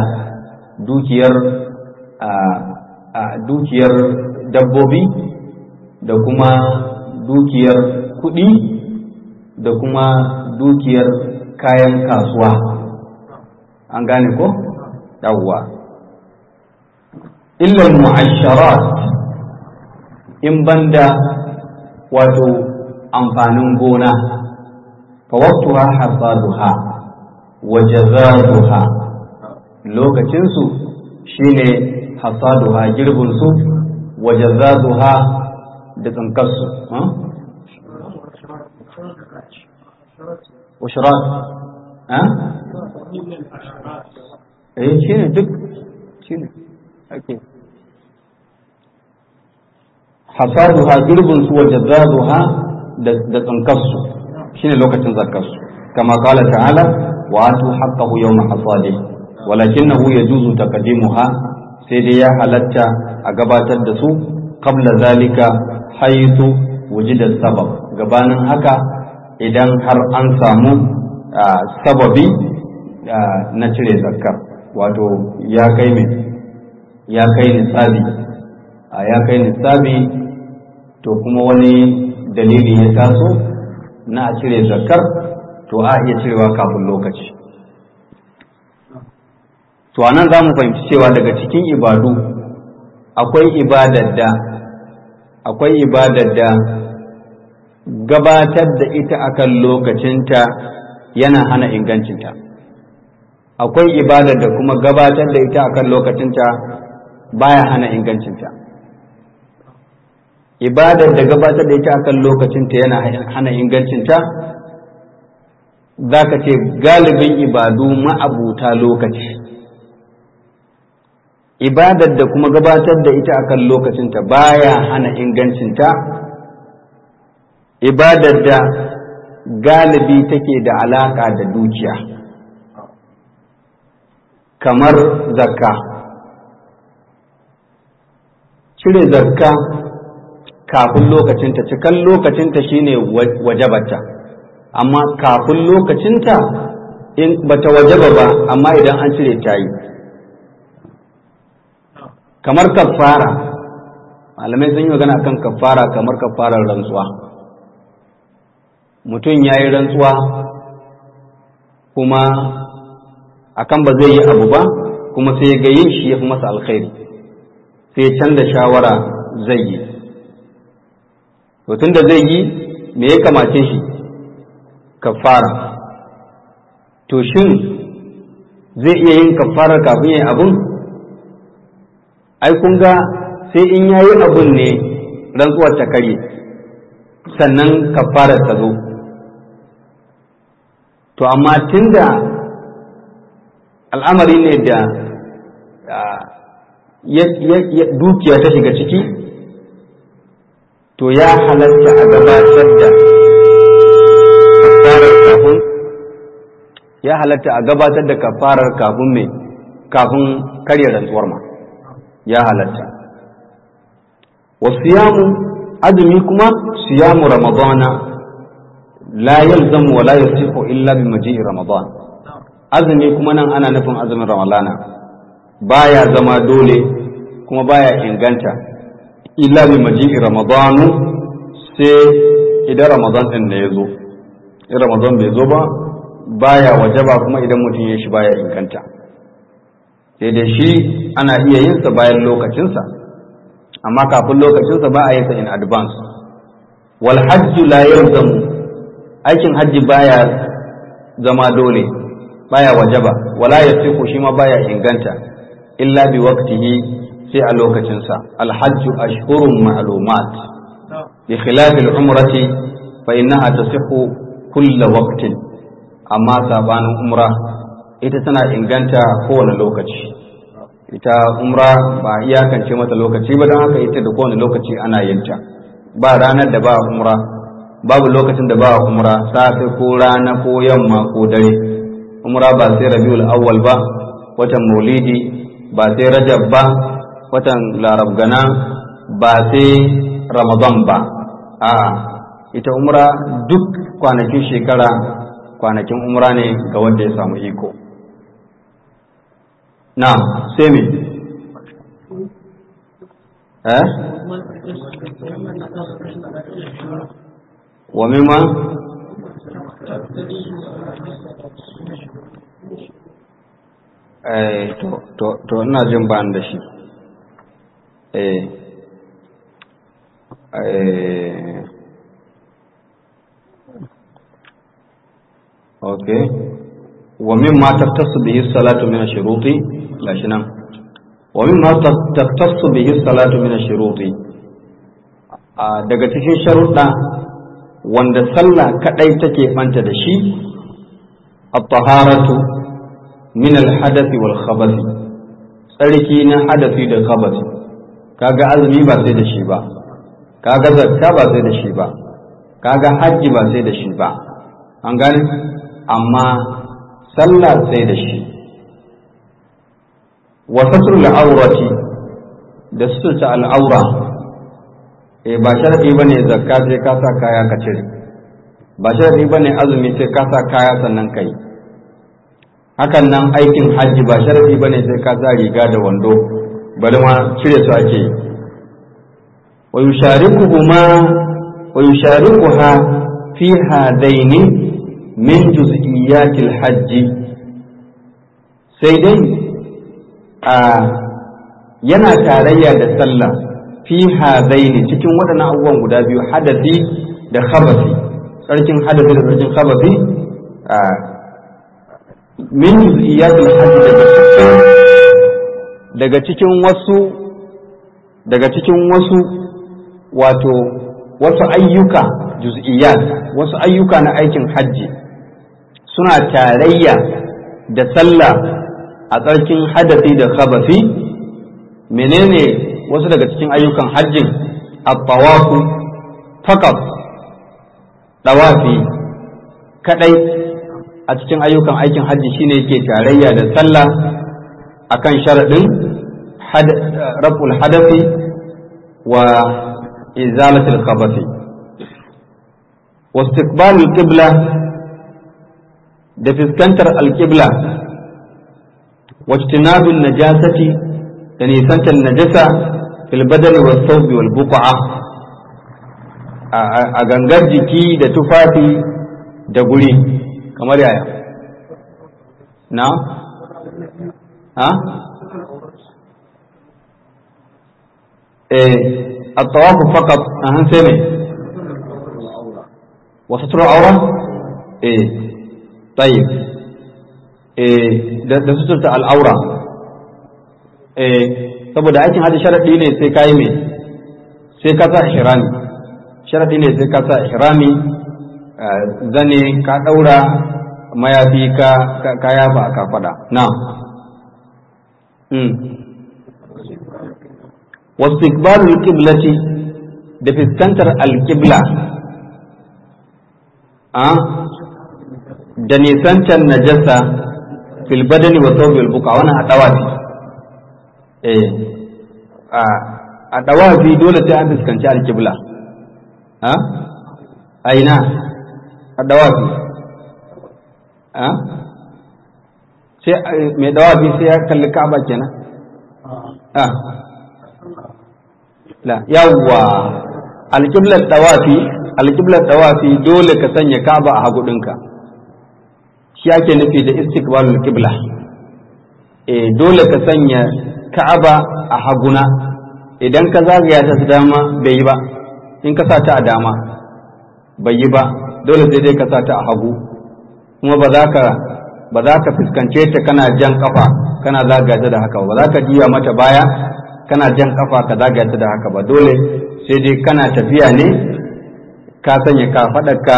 dukiyar dabbobi da kuma dukiyar kuɗi da kuma dukiyar kayan kasuwa an gane ko yawwa illa mu'asharat in banda wato amfanin gona fa waqtuha hasaduha wa jazaduha lokacin su shine hasaduha girbin su wa jazaduha da tsinkar su usharat shine duk shine ake hasaduha girbin su wa jazaduha da tsinkar su shine lokacin zakar su kama qala ta'ala wa atu haqqahu yawma hasadihi walakinahu yajuzu taqdimuha sai dai ya halatta a gabatar da su qabla zalika haythu wujida sabab gabanin haka idan har an samu sababi na cire zakka wato ya kai nisabi to kuma wani dalili ya taso na a cire zakkar to a iya cirewa kafin lokaci to anan za mu fahimci cewa daga cikin ibadu akwai ibadar da gabatar da ita akan lokacinta yana hana ingancinta akwai ibadar da kuma gabatar da ita akan lokacinta baya hana ingancinta ibadar da gabatar da ita akan lokacinta yana hana ingancinta za ka ce galibin ibadu ma'abuta lokaci ibadar da kuma gabatar da ita akan lokacinta baya hana ingancinta ibadar da galibi take da alaka da dukiya kamar zakka cire zakka kafin lokacinta cikan lokacinta shine wajabarta amma kafin lokacinta in bata wajaba ba amma idan an cire ta yi kamar kafara malamai sun yi magana kan kafara kamar kafarar rantsuwa mutum ya yi rantsuwa kuma akan ba zai yi abu ba kuma sai ga yin shi ya fi masa alkhairi sai canza shawara zai yi to tunda zai yi me ya kamace shi kafara to shin zai iya yin kafarar kafin yin abun ai kun ga sai in yayi abun ne rantsuwar ta karye sannan kafarar ta zo to amma tunda al'amari ne da dukiya ta shiga ciki to ya halatta a gabatar da kafarar kafin ya halatta a gabatar da kafarar kafin mai kafin karya rantsuwar ma ya halatta wasiyamu azumi kuma siyamu ramadana la yalzamu wa la yasihu illa bi maji'i ramadan azumi kuma nan ana nufin azumin ramadana baya zama dole kuma baya inganta illa bi maji'i ramadanu sai idan ramadan din ne yazo in ramadan bai zo ba baya wajaba kuma idan mutum ya shi baya inganta sai da shi ana iya yin sa bayan lokacinsa amma kafin lokacinsa ba a yin sa in advance wal hajju la yalzamu aikin hajji baya zama dole baya wajaba wala yasihu shi ma baya inganta illa bi waqtihi sai a lokacinsa. Alhajju ashhurun ma'lumat bi khilafil umrati fa innaha tasihhu kulla waqtin, amma sabanin umra ita tana inganta kowane lokaci. Ita umra ba iyakance mata lokaci ba, don haka ita da kowane lokaci ana yin ta. Ba ranar da ba umra, babu lokacin da ba umra, safe ko rana ko yamma ko dare. Umra ba sai Rabiul Awwal ba, watan Maulidi, ba sai Rajab ba, watan Larabgana, ba sai Ramadan ba. A'a, ita umra duk kwanakin shekara kwanakin umra ne ga wanda ya samu iko. Na sai me? Wa mimma to ina jin ba da shi. Okay. Wa mimma taftasu bihi salatu min ash-shuruti, gashi nan. Wa mimma taftasu bihi salatu min ash-shuruti, daga cikin sharuɗa wanda sallah kadai take banta da shi, at-taharatu min al-hadathi wal khabathi, tsarki na hadathi da khabathi. Kaga azumi ba sai da shi ba, kaga zakka ba sai da shi ba, kaga hajji ba sai da shi ba, an gane, amma sallah sai da shi. Wa satrul awrati, da suturta al'aura, ba sharadi bane zakka sai ka sa kaya ka cire, ba sharadi bane azumi sai ka sa kaya sannan kai. Hakan nan aikin hajji ba sharadi bane sai ka sa riga da wando, bari ma cire su ake yi. Wa yusharikuha fi hadaini min juz'iyatil hajji, sai dai yana tarayya da sallah fi hadaini cikin waɗannan abubuwan guda biyu, hadasi da khabasi, tsarkin hadasi da tsarkin khabasi, min juz'iyatil hajji, daga cikin wasu wato wasu ayyuka juz'iyat, wasu ayyuka na aikin hajji suna tarayya da sallah a tsarkin hadasi da khabasi. Menene wasu daga cikin ayyukan hajjin? at-tawafu faqat, dawafi kadai a cikin ayyukan aikin hajji shine yake tarayya da sallah akan sharadin raf'ul hadathi wa izalatul khabathi. wa istiqbalul qibla, da fiskantar alqibla, wa ijtinabun najasati, da nisantar najasa fil badani was thawbi wal buq'a, a gangar jiki da tufafi da guri. Kamar yaya? Na? Ha? at-tawafu faqat, ahan sai ne wa satru awra. Tayyib, da suturta al'aura. Saboda aikin hajji sharadi ne sai kai me, sai ka sa ihrami, sharadi ne sai ka sa ihrami, zane ka daura, mayafi ka yafa ka fada. Na wastiqbalul qiblati, da fiskantar alqibla, da nisantar najasa fil badani wa thawbi wal buqa, wannan a dawafi. A dawafi dole sai an fuskanci alqibla. Aina a dawafi, sai mai dawafi sai ya kalli Ka'aba kenan. La yawwa, alqiblar dawafi dole ka sanya Ka'aba a hagu ɗinka, shi ake nufi da istiqbalul qibla. Dole ka sanya Ka'aba a haguna, idan ka zagaya ta dama bai yi ba, in ka sa ta a dama bai yi ba, dole sai dai ka sa ta a hagu. Kuma ba za ka fuskance ta kana jan kafa kana zagaya ta da haka ba za ka juya mata baya kana jan kafa ka zagaya ta da haka ba, dole sai dai kana tafiya ne ka sanya kafaɗarka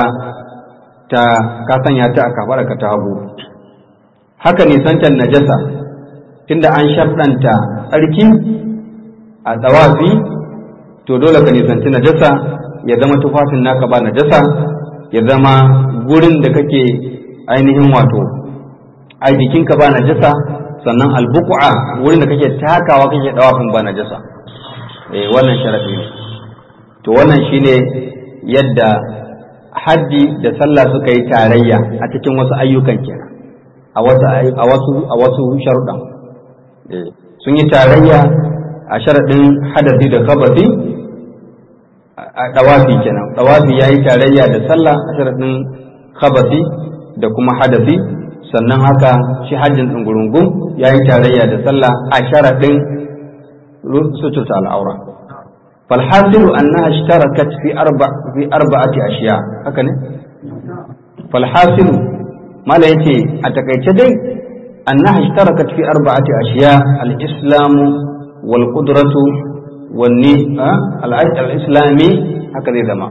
ka sanya ta a kafaɗarka ta hagu. Haka nisantar najasa, tunda an sharɗanta tsarki a tsawafi, to dole ka nisanci najasa, ya zama tufafin naka ba najasa, ya zama gurin da kake ainihin wato a jikinka ba najasa, sannan albuqa wurin da kake takawa kake dawafin ba najasa. Wannan sharadi ne. To wannan shine yadda haddi da sallah suka yi tarayya a cikin wasu ayyukan kenan, a wasu sharuɗan. Sun yi tarayya a sharadin hadasi da kabasi a dawafi kenan. Dawafi yayi tarayya da sallah a sharadin kabasi da kuma hadasi, sannan haka shi hajjin ɗungurungun ya yi tarayya da sallah a sharaɗin suturta al'aura. falhasilu annaha ishtarakat fi arba'ati ashiya, haka ne? falhasilu mala yace a takaice dai annaha ishtarakat fi arba'ati ashiya: al-islamu wal qudratu wan al-islami, haka zai zama.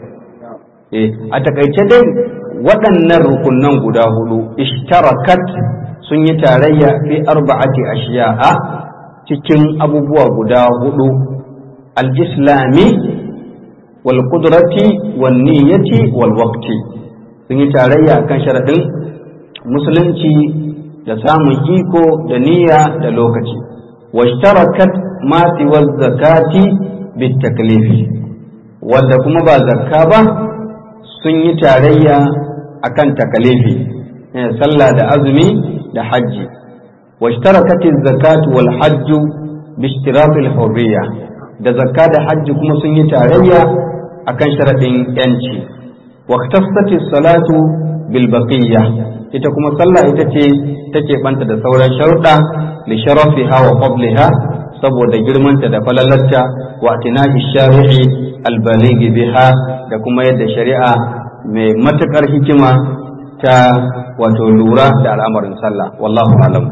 A takaice dai waɗannan rukunan guda hudu ishtarakat sun yi tarayya fi arba'ati ashiya'a cikin abubuwa guda hudu: al-islami wal qudrati wan niyyati wal waqti. Sun yi tarayya kan sharadin musulunci da samun iko da niyya da lokaci. washtarakat ma siwa zakati bit taklifi, wanda kuma ba zakka ba sun yi tarayya akan takalifi, sallah da azumi da hajji. washtarakat az-zakatu wal hajju bi ishtirat al-hurriya, da zakka da hajji kuma sun yi tarayya akan sharadin yanci. waqtasat as-salatu bil baqiyya, ita kuma sallah ita ce take banta da sauran sharuɗa li sharafiha wa fadliha, saboda girmanta da falalarta, wa atina'i shari'i al-balighi biha, da kuma yadda shari'a mai matuƙar hikima ta wato lura da al'amarin sallah. Wallahu alam.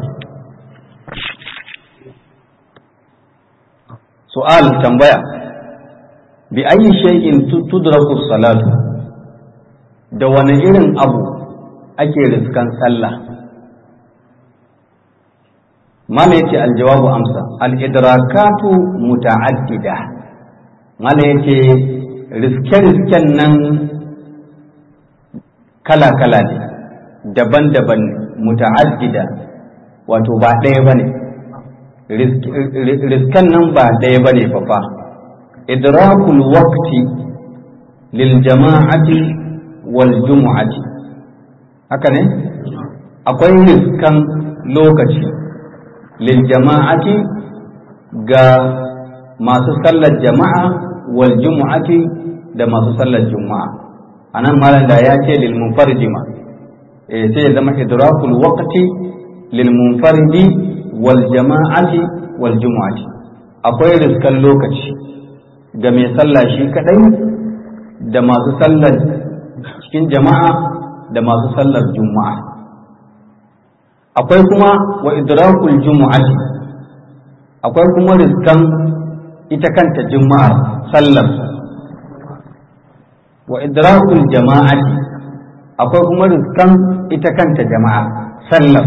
Su'al, tambaya: bi ayi shay'in tudraku salatu, da wani irin abu ake riskan sallah? Mala yace aljawabu amsa: al-idrakatu muta'addida. Mala yace riske-risken nan kala-kala ne, daban-daban ne, muta'addida, wato ba ɗaya ba ne. Risken nan ba ɗaya ba ne fafa. Idrakul waqti lil jama'ati wal jumu'ati, haka ne? Akwai riskan lokaci lil jama'ati ga masu sallar jama'a, wal jumu'ati da masu sallar juma'a. anan malam da ya ce lil munfaridi ma, sai ya zama idrakul waqti lil munfaridi wal jama'ati wal jumu'ati. Akwai riskan lokaci ga mai sallah shi kadai da masu sallar cikin jama'a da masu sallar juma'a. Akwai kuma wa idrakul jumu'ati, akwai kuma riskan ita kanta juma'a sallar. Wa idrakul jama'ati, akwai kuma riskan ita kanta jama'a sallar.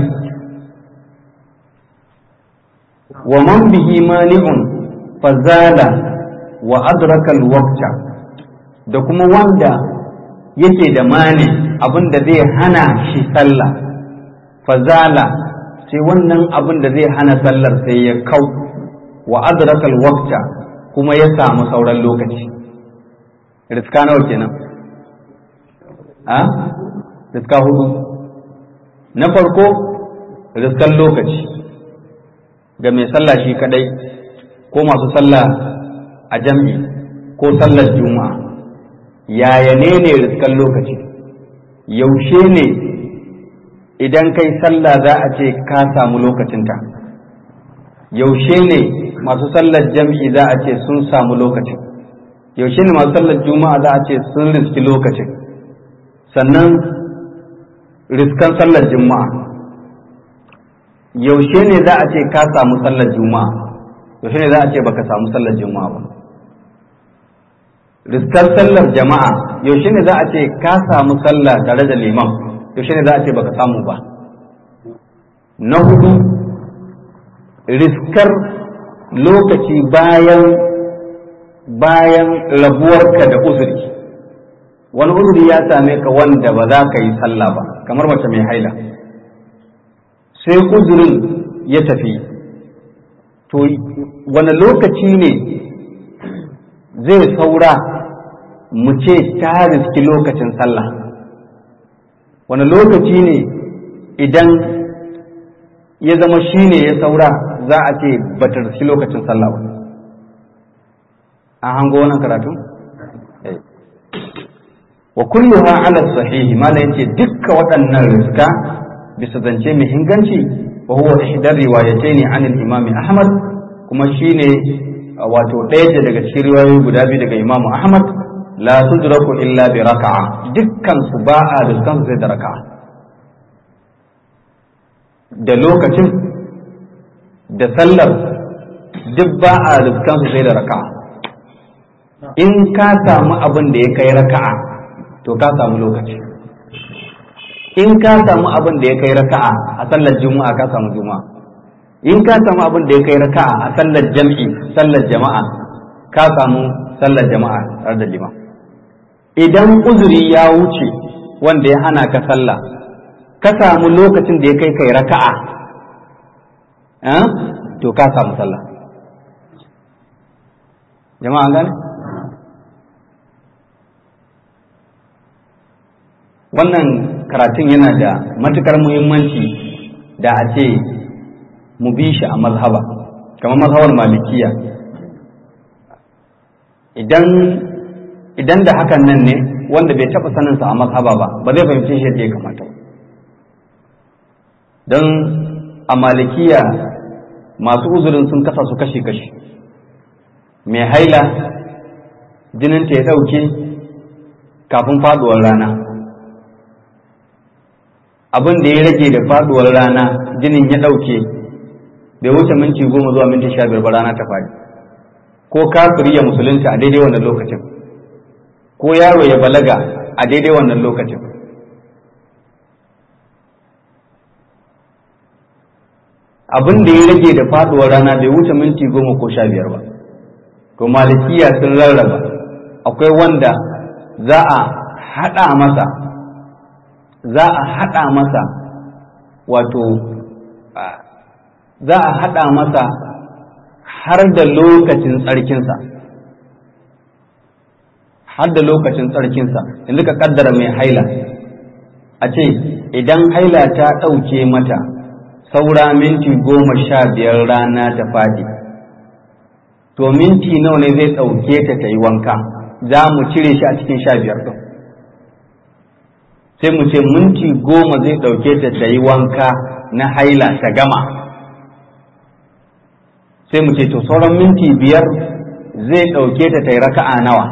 wa man bihi mani'un fazala wa adraka alwaqta, da kuma wanda yake da mani abin da zai hana shi sallah, fazala sai wannan abin da zai hana sallar sai ya kau, wa adraka alwaqta kuma ya samu sauran lokaci. Riska nawa kenan? Riska hudu. Na farko riskan lokaci ga mai sallah shi kadai ko masu sallah a jam'i ko sallar juma'a. Yaya ne riskan lokaci? Yaushe ne idan kai sallah za a ce ka samu lokacinta? Yaushe ne masu sallar jam'i za a ce sun samu lokacin? Yaushe ne masu sallar juma'a za a ce sun riski lokacin? Sannan riskan sallar juma'a, yaushe ne za a ce ka samu sallar juma'a? to shine za a ce baka samu sallar juma'a ba. Riskar sallar jama'a yaushe ne za a ce ka samu sallah tare da liman, yaushe ne za a ce baka samu ba. Na hudu, riskar lokaci bayan rabuwarka da uzuri. Wani uzuri ya same ka wanda ba za ka yi sallah ba, kamar mace mai haila, sai uzurin ya tafi, to wani lokaci ne zai saura mu ce ta riski lokacin sallah? Wani lokaci ne idan ya zama shi ne ya saura za a ce ba ta riski lokacin sallah ba? An hango wannan karatu? Wa kulluha ala sahihi, mala yace dukka waɗannan riska bisa zance mai inganci, wa huwa ihdar riwayatayn an al-imam Ahmad, kuma shine wato ɗaya daga cikin riwayoyi guda biyu daga Imam Ahmad, la tudraku illa bi raka'a, dukkan su ba a riskan sai da raka'a, da lokacin da sallar duk ba a riskan su sai da raka'a. In ka samu abin da ya kai raka'a to ka samu lokaci, in ka samu abin da ya kai raka'a a sallar juma'a ka samu juma'a, in ka samu abin da ya kai raka'a a sallar jam'i sallar jama'a ka samu sallar jama'a tare da liman. Idan uzuri ya wuce wanda ya hana ka sallah, ka samu lokacin da ya kai raka'a to ka samu sallah. Jama'a gane? Wannan karatun yana da matukar muhimmanci da a ce mu bi shi a mazhaba, kamar mazhabar malikiya. Idan da hakan nan ne wanda bai taɓa saninsa a mazhaba ba zai fahimci shi yadda ya kamata. Don a malikiya masu uzurin sun kasa su kashi-kashi. Mai haila jininta ya ɗauke kafin faduwar rana, abin da ya rage da faduwar rana jinin ya ɗauke bai wuce minti 10 zuwa minti 15 ba rana ta faɗi, ko kafiri ya musulunta a daidai wannan lokacin, ko yaro ya balaga a daidai wannan lokacin. Abin da ya rage da faduwar rana bai wuce minti 10 ko 15 ba. To malikiya sun rarraba, akwai wanda za a haɗa masa wato za a haɗa masa har da lokacin tsarkinsa, yanzu ka kaddara mai haila a ce idan haila ta ɗauke mata saura minti 15 rana ta faɗi, to minti nawa ne zai ɗauke ta yi wanka? Za mu cire shi a cikin 15 ɗin, sai mu ce minti 10 zai ɗauke ta yi wanka na haila ta gama, sai mu ce to sauran minti 5 zai ɗauke ta yi raka'a nawa?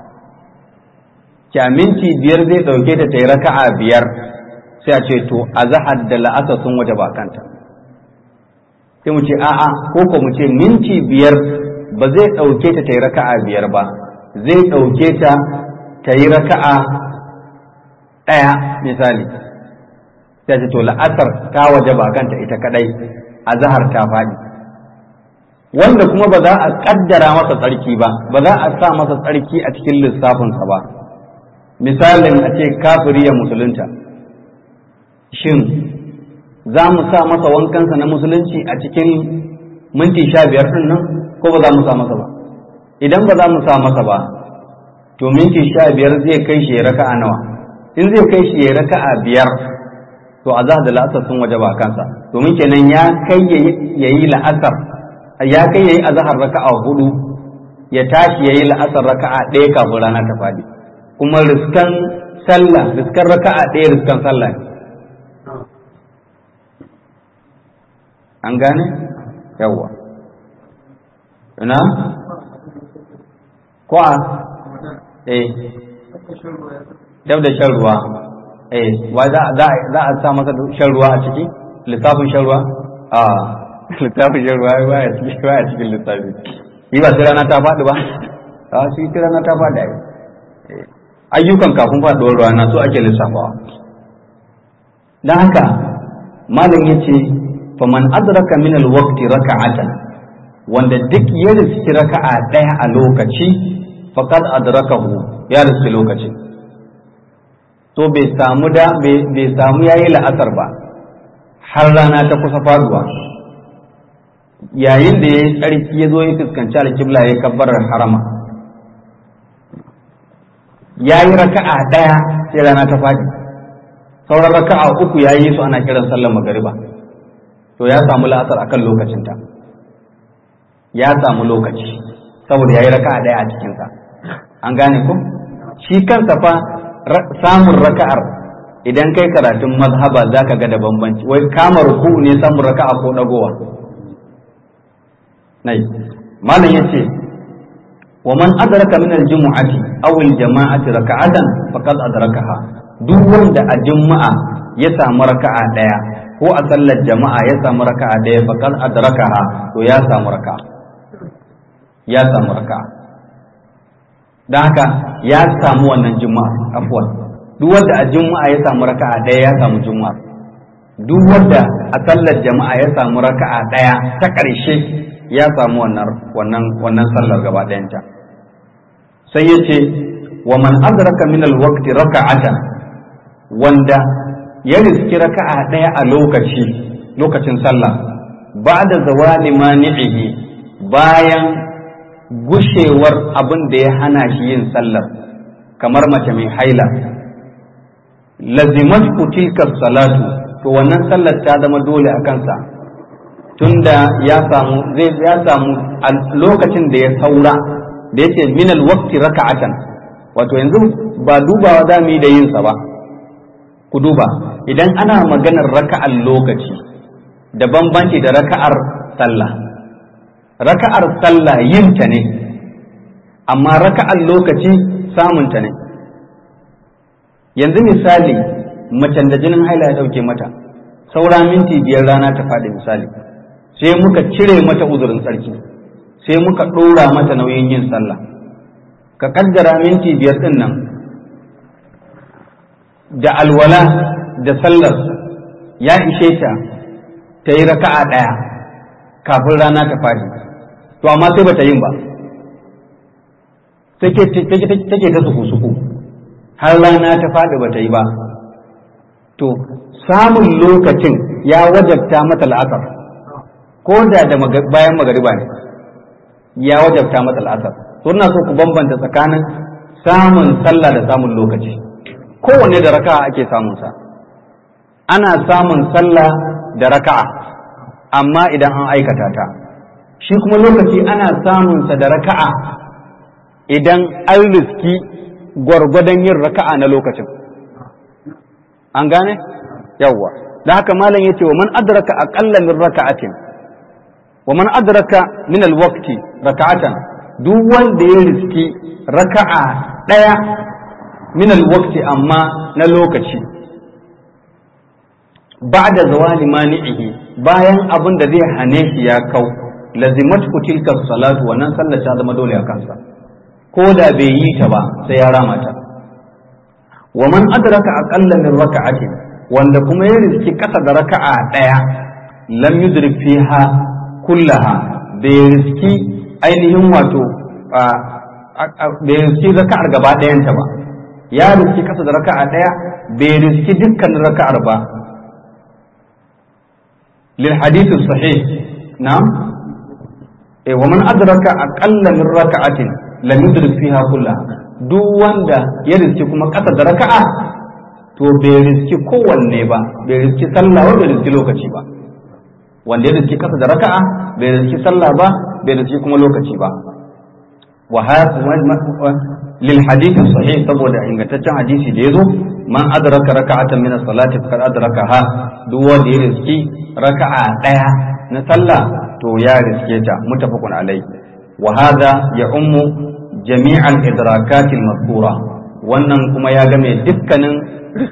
Kya minti 5 zai ɗauke ta yi raka'a 5, sai a ce to azhar da la'asar sun waje ba kanta. Sai mu ce a'a, ko mu ce minti 5 ba zai ɗauke ta yi raka'a 5 ba, zai ɗauke ta yi raka'a 1 misali, sai ce to la'asar ta waje ba kanta ita kadai, azhar ta faɗi. Wanda kuma ba za a kaddara masa tsarki ba za a sa masa tsarki a cikin lissafinsa ba. Misalin a ce kafiri ya musulunta, shin za mu sa masa wankansa na musulunci a cikin minti 15 ɗin nan ko ba za mu sa masa ba? Idan ba za mu sa masa ba, to minti 15 zai kai shi ya raka'a nawa? In zai kai shi ya raka'a 5, to azhar da la'asar sun waje ba kansa, domin kenan ya kai yayi la'asar, ya kai yayi azhar raka'a 4, ya tashi yayi la'asar raka'a 1 kafin rana ta fadi, kuma riskan raka'a 1 riskan sallah ne. An gane? Yawwa. Ina? Ko a? Dab da shan ruwa. Wa za a sa masa shan ruwa a ciki? Lissafin shan ruwa? littafin shan ruwa baya cikin littafi yi ba sai rana ta faɗi ba a shi rana ta faɗi ayyukan kafin faɗuwar rana so ake lissafawa. don haka malam ya ce faman adraka min alwaqti raka'atan wanda duk ya riski raka'a ɗaya a lokaci faqad adrakahu ya riski lokaci to bai samu yayi la'asar ba har rana ta kusa faduwa yayin da yayi tsarki ya zo ya fuskanci alƙibla ya kabbarar harama yayi raka'a ɗaya sai rana ta fadi sauran raka'a uku yayi su ana kiran sallar magariba to ya samu la'asar akan lokacinta ya samu lokaci saboda yayi raka'a ɗaya a cikinsa an gane ko shi kansa fa samun raka'ar idan kai karatun mazhaba zaka ga da bambanci wai kama ruku ne samun raka'a ko dagowa nai malam yace wa man adraka min al-jumu'ati aw al-jama'ati raka'atan faqad adrakaha duk wanda a juma'a ya samu raka'a daya ko a sallar jama'a ya samu raka'a daya faqad adrakaha to ya samu raka'a dan haka ya samu wannan juma'a afwan duk wanda a juma'a ya samu raka'a daya ya samu juma'a duk wanda a sallar jama'a ya samu raka'a daya ta ƙarshe ya samu wannan sallar gaba ɗayanta sai yace wa man adraka min alwaqti raka'atan wanda ya riski raka'a daya a lokacin sallah ba'da zawali mani'ihi bayan gushewar abin da ya hana shi yin sallar kamar mace mai haila lazimat tilka salatu to wannan sallar ta zama dole a kansa tunda ya samu a lokacin da ya saura da yake min alwaqti raka'atan wato yanzu ba dubawa za mu yi da yin sa ba ku duba idan ana maganar raka'ar lokaci da bambanci da raka'ar sallah yin ta ne amma raka'ar lokaci samun ta ne yanzu misali macen da jinin haila ya dauke mata saura minti 5 rana ta faɗi misali sai muka cire mata uzurin tsarki sai muka ɗora mata nauyin yin sallah ka kaddara minti 5 ɗin nan da alwala da sallar ya ishe ta ta yi raka'a ɗaya kafin rana ta faɗi to amma sai bata yin ba take ta suku har rana ta faɗi bata yi ba to samun lokacin ya wajabta mata la'asar ko da bayan magariba ne ya wajabta mata al'asar to ina so ku bambanta tsakanin samun sallah da samun lokaci kowanne da raka'a ake samun sa ana samun sallah da raka'a amma idan an aikata ta shi kuma lokaci ana samun sa da raka'a idan an riski gwargwadon yin raka'a na lokacin an gane yawwa da haka malam yace wa man adraka aqalla min raka'atin wa man adraka min alwaqti raka'atan duk wanda ya riski raka'a daya min alwaqti amma na lokaci ba'da zawali mani'ihi bayan abin da zai hane shi ya kau lazimatu tilka salatu wannan sallar ta zama dole a kansa ko da bai yi ta ba sai ya rama ta wa man adraka aqalla min raka'atin wanda kuma ya riski kasa da raka'a daya lam yudrik fiha kullaha bai riski ainihin wato bai riski raka'ar gaba ɗayanta ba ya riski kasa da raka'a ɗaya bai riski dukkan raka'ar ba lil hadithu sahih na'am wa man adraka aqalla min raka'atin lam yudrik fiha kullaha duk wanda ya riski kuma kasa da raka'a to bai riski kowanne ba bai riski sallah ba bai riski lokaci ba wanda ya riski kasa da raka'a bai riski sallah ba bai riski kuma lokaci ba wa lil hadith sahih saboda ingantaccen hadisi da yazo man adraka raka'atan min as-salati faqad adrakaha duk wanda ya riski raka'a daya na sallah to ya riske ta muttafaqun alai wa hadha ya ummu jami'al idrakat al-mazkura wannan kuma ya game dukkanin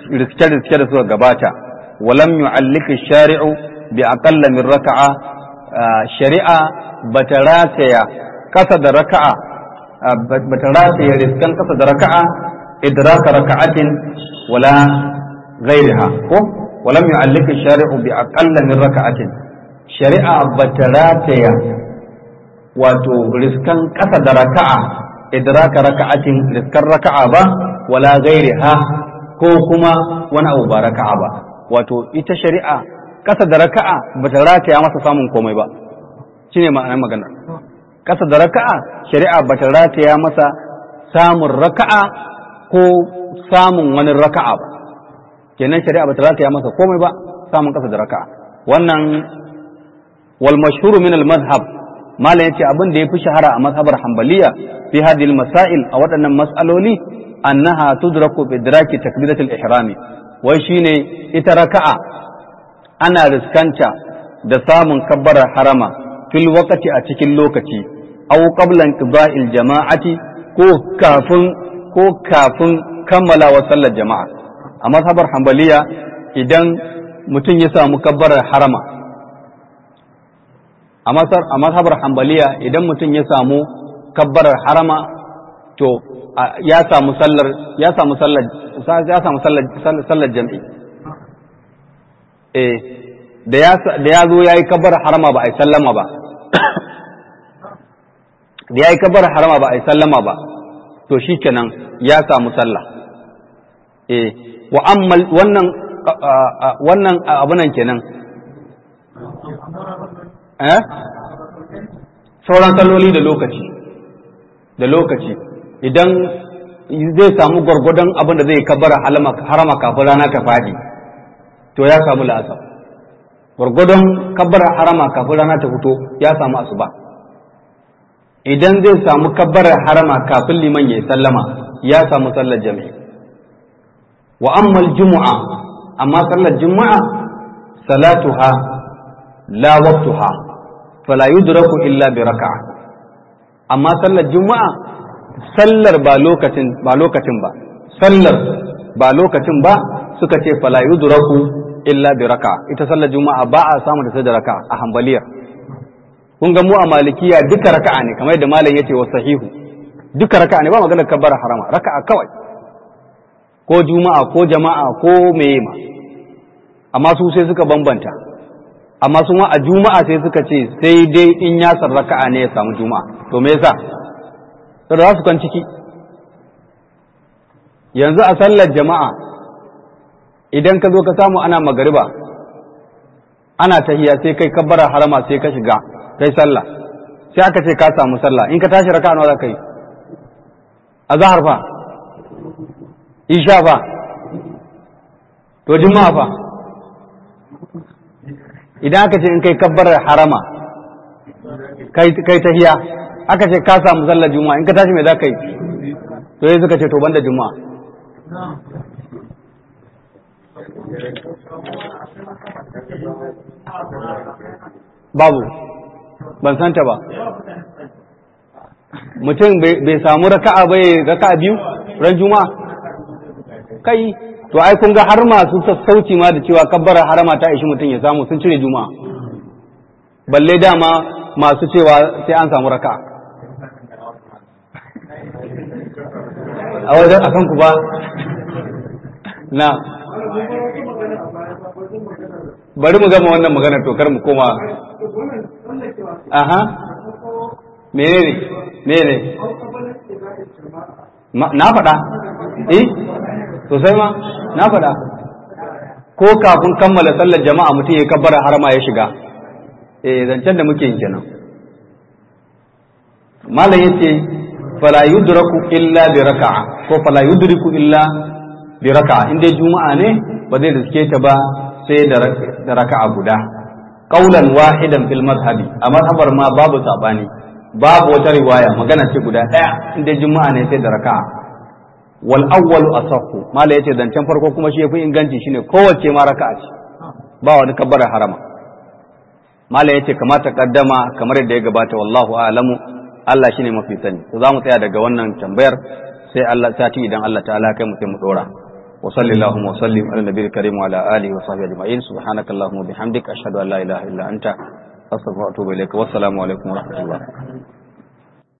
riske da suka gabata walam yu'allika shari'u bi aqalla min raka'a shari'a bata rataya kasa da raka'a bata rataya riskan kasa da raka'a idraka raka'atin wala ghayriha ko walam yu'allika shari'u bi aqalla min raka'atin shari'a bata rataya wato riskan kasa da raka'a idraka raka'atin riskan raka'a ba wala ghayriha ko kuma wani abu ba raka'a ba wato ita shari'a kasa da raka'a bata rataya masa samun komai ba shine ma'anar magana kasa da raka'a shari'a bata rataya masa samun raka'a ko samun wani raka'a ba kenan shari'a bata rataya masa komai ba samun kasa da raka'a wannan wal mashhur min al madhhab malam yace abin da yafi shahara a mazhabar hanbaliya fi hadhihi al masail a waɗannan mas'aloli annaha tudraku bi idraki takbiratul ihrami wai shine ita raka'a ana riskanta da samun kabbarar harama fil waqti a cikin lokaci aw qabla inqida'il jama'ati ko kafin kammala wa sallar jama'a a mazhabar hanbaliya idan mutum ya samu kabbarar harama a mazhabar hanbaliya idan mutum ya samu kabbarar harama to ya samu sallar jam'i da ya zo ya yi kabbar harama ba a yi sallama ba da ya yi kabbar harama ba a yi sallama ba to shi kenan ya samu sallah wa amma wannan abunan kenan sauran salloli da lokaci idan zai samu gwargwadon abin da zai kabbar harama kafin rana ta faɗi to ya samu la'asar gwargwadon kabbar harama kafin rana ta fito ya samu asuba idan zai samu kabbar harama kafin liman ya sallama ya samu sallar jami'i wa ammal jumu'a amma sallar jumu'a salatuha la waqtuha fala yudraku illa bi raka'a amma sallar jumu'a sallar ba lokacin ba sallar ba lokacin ba suka ce fala yudraku illa bi raka'a ita sallar juma'a ba a samu da sai da raka'a a hanbaliya kun ga mu a malikiya duka raka'a ne kamar yadda malam yace wa sahihu duka raka'a ne ba maganar kabbara harama raka'a kawai ko juma'a ko jama'a ko meye ma amma su sai suka bambanta amma su ma a juma'a sai suka ce sai dai in ya san raka'a ne ya samu juma'a to me yasa saboda za su kan ciki yanzu a sallar jama'a idan ka zo ka samu ana magariba ana tahiya sai kai kabbara harama sai ka shiga kai sallah sai aka ce ka samu sallah in ka tashi raka'a nawa za ka yi azhar fa isha fa to juma'a fa idan aka ce in kai kabbara harama kai tahiya aka ce ka samu sallar juma'a in ka tashi me za ka yi to sai suka ce to banda juma'a babu ban santa ba mutum bai samu raka'a bai raka'a biyu ran juma'a kai to ai kun ga har masu sassauci ma da cewa kabbara harama ta ishi mutum ya samu sun cire juma'a balle dama masu cewa sai an samu raka'a a wajen akan ku ba na bari mu gama wannan magana to kar mu koma aha menene na faɗa sosai ma na faɗa ko kafin kammala sallar jama'a mutum ya kabbara harama ya shiga zancen da muke yin kenan malam yace fala yudraku illa bi raka'a ko fala yudriku illa bi raka'a inda juma'a ne ba zai riske ta ba sai da raka'a guda qaulan wahidan fil madhhabi a madhabar ma babu sabani babu wata riwaya magana ce guda daya inda juma'a ne sai da raka'a wal awwalu asahhu mala yace zancen farko kuma shi yafi inganci shine kowace ma raka'a ce ba wani kabbara harama mala yace kamata kaddama kamar yadda ya gabata wallahu a'lamu Allah shine mafi sani to zamu tsaya daga wannan tambayar sai Allah sati idan Allah ta'ala kai mu sai mu dora wa sallallahu wa sallim ala nabiyil karim wa ala alihi wa sahbihi ajma'in subhanakallahumma wa bihamdika ashhadu an la ilaha illa anta astaghfiruka wa atubu ilaik. Wassalamu alaikum wa rahmatullah.